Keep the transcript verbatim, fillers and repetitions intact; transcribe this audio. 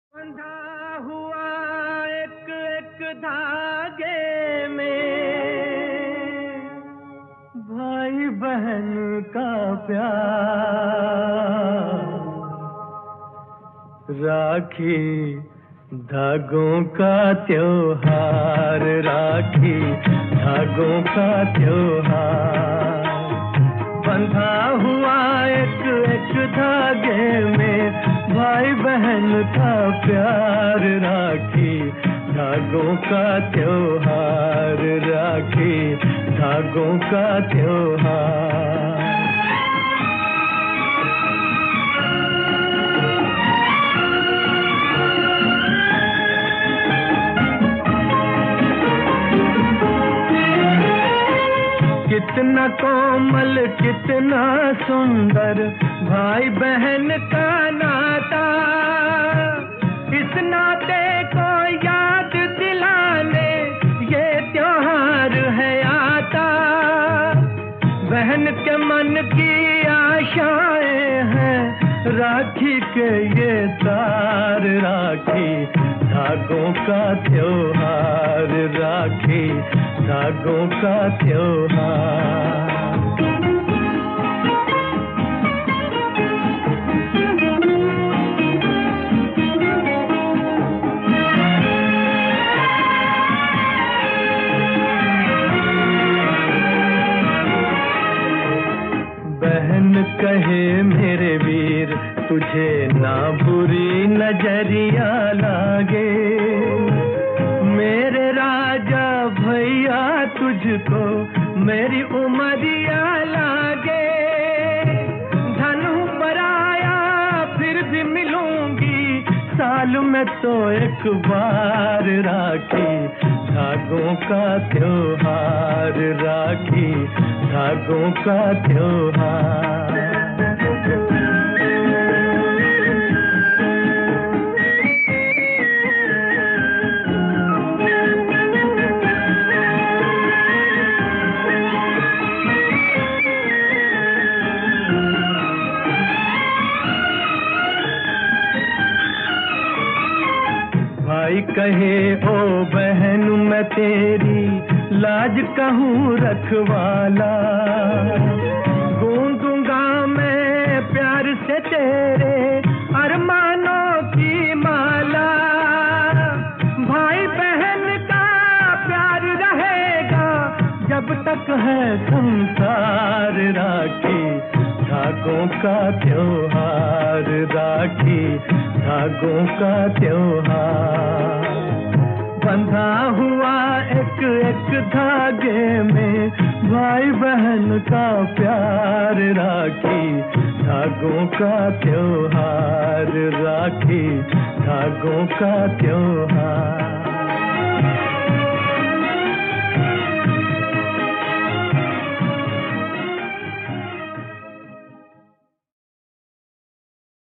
बंधा हुआ एक एक धागे में भाई बहन का प्यार, राखी धागों का त्योहार, राखी धागों का त्योहार। बंधा हुआ एक एक धागे में भाई बहन का प्यार, राखी धागों का त्योहार, राखी धागों का त्योहार। कितना कोमल कितना सुंदर भाई बहन का नाता, इस नाते को याद दिलाने ये त्योहार है आता। बहन के मन की आशाएं हैं राखी के ये तार, राखी धागों का त्योहार, राखी धागों का त्योहार। बहन कहे मेरे वीर तुझे ना बुरी नजरिया लागे, मेरे राजा भैया तुझको मेरी उमरिया लागे। धनु पराया फिर भी मिलूंगी साल में तो एक बार, राखी धागों का त्योहार, राखी धागों का त्योहार। भाई कहे ओ बहन मैं तेरी लाज कहूँ रखवाला, गूंजूंगा मैं प्यार से तेरे अरमानों की माला। भाई बहन का प्यार रहेगा जब तक है संसार, राखी धागों का त्योहार, राखी धागों का त्योहार। बंधा हुआ एक एक धागे में भाई बहन का प्यार, राखी धागों का त्योहार, राखी धागों का त्योहार।